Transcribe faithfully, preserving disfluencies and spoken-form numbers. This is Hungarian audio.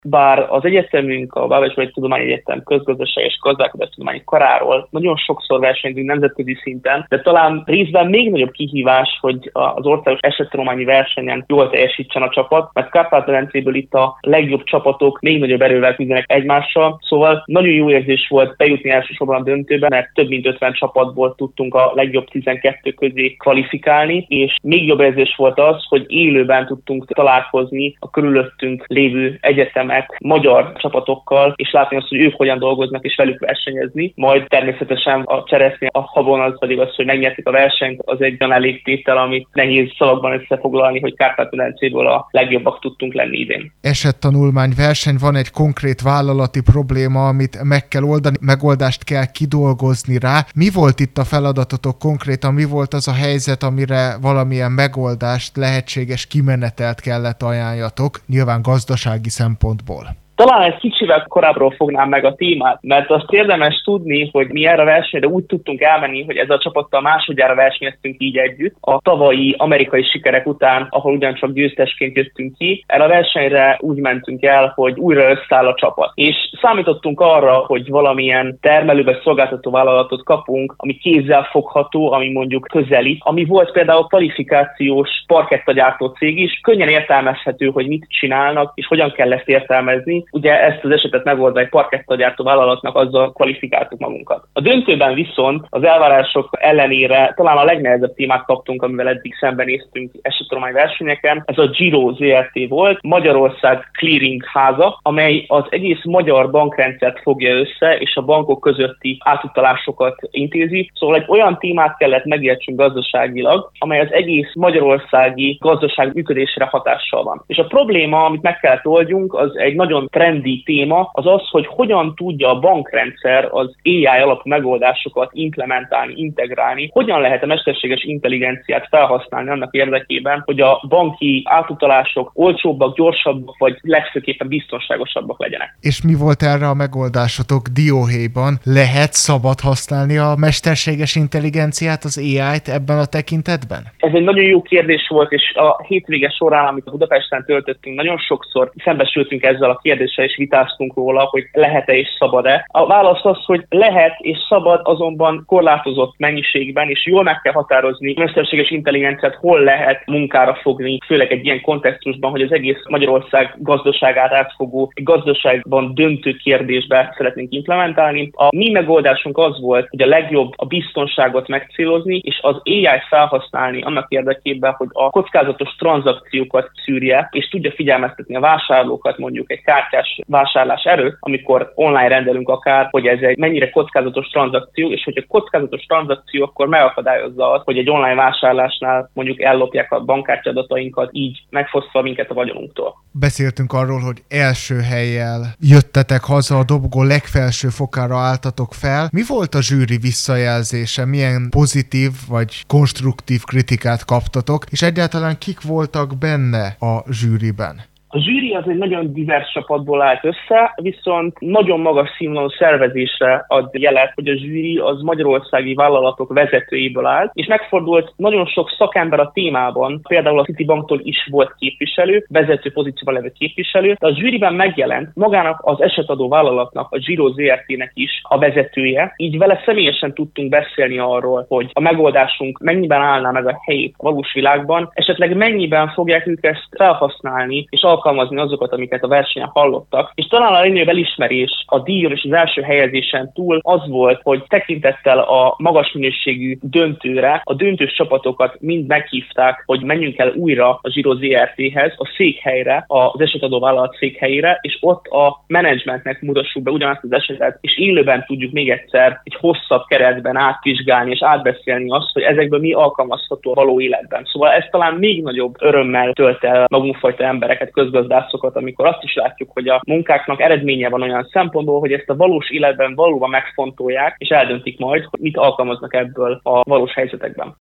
Bár az egyetemünk, a Bábel Tudományi Egyetem közgazdaság és gazdálkodástudományi karáról nagyon sokszor versenyzünk nemzetközi szinten, de talán részben még nagyobb kihívás, hogy az országos esettanulmányi versenyen jól teljesítsen a csapat, mert Kárpát-medencéből itt a legjobb csapatok még nagyobb erővel küzdenek egymással, szóval nagyon jó érzés volt bejutni elsősorban a döntőbe, mert több mint ötven csapatból tudtunk a legjobb tizenkettő közé kvalifikálni, és még jobb érzés volt az, hogy élőben tudtunk találkozni a körülöttünk lévő egyetemek magyar csapatokkal, és látni azt, hogy ők hogyan dolgoznak, és velük versenyezni. Majd természetesen a cseresznye, a habon az pedig az, hogy megnyertük a versenyt, az egy olyan elégtétel, amit nehéz szavakban összefoglalni, hogy Kárpát-medencéből a legjobbak tudtunk lenni idén. Esettanulmány verseny, van egy konkrét vállalati probléma, amit meg kell oldani, megoldást kell kidolgozni rá. Mi volt itt a feladatotok konkrétan, mi volt az a helyzet, amire valamilyen megoldást, lehetséges kimenetelt kellett ajánljatok, nyilván gazdasági szempontból? Talán egy kicsivel korábbról fognám meg a témát, mert azt érdemes tudni, hogy mi erre a versenyre úgy tudtunk elmenni, hogy ezzel a csapattal másodjára versenyeztünk így együtt. A tavalyi amerikai sikerek után, ahol ugyancsak győztesként jöttünk ki, erre a versenyre úgy mentünk el, hogy újra összeáll a csapat. És számítottunk arra, hogy valamilyen termelőbe szolgáltató vállalatot kapunk, ami kézzel fogható, ami mondjuk közeli, ami volt például kvalifikációs parkettagyártó cég is, könnyen értelmezhető, hogy mit csinálnak, és hogyan kell ezt értelmezni. Ugye ezt az esetet megoldva egy parkettagyártó vállalatnak, azzal kvalifikáltuk magunkat. A döntőben viszont az elvárások ellenére talán a legnehezebb témát kaptunk, amivel eddig szembenéztünk esettanulmányi versenyeken. Ez a Giro zé er té volt, Magyarország clearing háza, amely az egész magyar bankrendszert fogja össze, és a bankok közötti átutalásokat intézi. Szóval egy olyan témát kellett megértsünk gazdaságilag, amely az egész magyarországi gazdaság működésre hatással van. És a probléma, amit meg kellett oldjunk, az egy nagyon trendi téma, az az, hogy hogyan tudja a bankrendszer az á i alapú megoldásokat implementálni, integrálni, hogyan lehet a mesterséges intelligenciát felhasználni annak érdekében, hogy a banki átutalások olcsóbbak, gyorsabbak, vagy legfőképpen biztonságosabbak legyenek. És mi volt erre a megoldásotok dióhéjban? Lehet, szabad használni a mesterséges intelligenciát, az á i-t ebben a tekintetben? Ez egy nagyon jó kérdés volt, és a hétvége során, amit a Budapesten töltöttünk, nagyon sokszor szembesültünk ezzel a kérdéssel, és vitáztunk róla, hogy lehet-e és szabad-e. A válasz az, hogy lehet és szabad, azonban korlátozott mennyiségben, és jól meg kell határozni a mesterséges intelligenciát, hol lehet munkára fogni, főleg egy ilyen kontextusban, hogy az egész Magyarország gazdaságát átfogó, gazdaságban döntő kérdésbe szeretnénk implementálni. A mi megoldásunk az volt, hogy a legjobb a biztonságot megcélozni, és az á i felhasználni annak érdekében, hogy a kockázatos tranzakciókat szűrje, és tudja figyelmeztetni a vásárlókat mondjuk egy kártyás vásárlás előtt, amikor online rendelünk akár, hogy ez egy mennyire kockázatos tranzakció, és hogyha kockázatos tranzakció, akkor megakadályozza azt, hogy egy online vásárlásnál mondjuk ellopják a bankkártyadatainkat, így megfosztva minket a vagyonunktól. Beszéltünk arról, hogy első hellyel jöttetek haza, a dobogó legfelső fokára álltatok fel. Mi volt a zsűri visszajelzése? Milyen pozitív vagy konstruktív kritikát kaptatok? És egyáltalán kik voltak benne a zsűriben? A zsűri az egy nagyon divers csapatból állt össze, viszont nagyon magas színvonalú szervezésre ad jelet, hogy a zsűri az magyarországi vállalatok vezetőiből állt, és megfordult nagyon sok szakember a témában, például a Citibanktól is volt képviselő, vezető pozícióban levő képviselő, de a zsűriben megjelent magának az esetadó vállalatnak, a Giro zé er té-nek is a vezetője, így vele személyesen tudtunk beszélni arról, hogy a megoldásunk mennyiben állná meg a helyét a valós világban, esetleg mennyiben fogják ők ezt felhasználni, és alkalmazni azokat, amiket a versenyen hallottak. És talán a legnagyobb elismerés a díjon és az első helyezésen túl az volt, hogy tekintettel a magas minőségű döntőre, a döntős csapatokat mind meghívták, hogy menjünk el újra a Giro zé er té-hez, a székhelyre, az esetadó vállalat székhelyére, és ott a menedzsmentnek mutassuk be ugyanazt az esetet, és élőben tudjuk még egyszer egy hosszabb keretben átvizsgálni és átbeszélni azt, hogy ezekből mi alkalmazható a való életben. Szóval ez talán még nagyobb örömmel tölt el magunkfajta embereket, közgazdászokat, amikor azt is látjuk, hogy a munkáknak eredménye van olyan szempontból, hogy ezt a valós életben valóban megfontolják, és eldöntik majd, hogy mit alkalmaznak ebből a valós helyzetekben.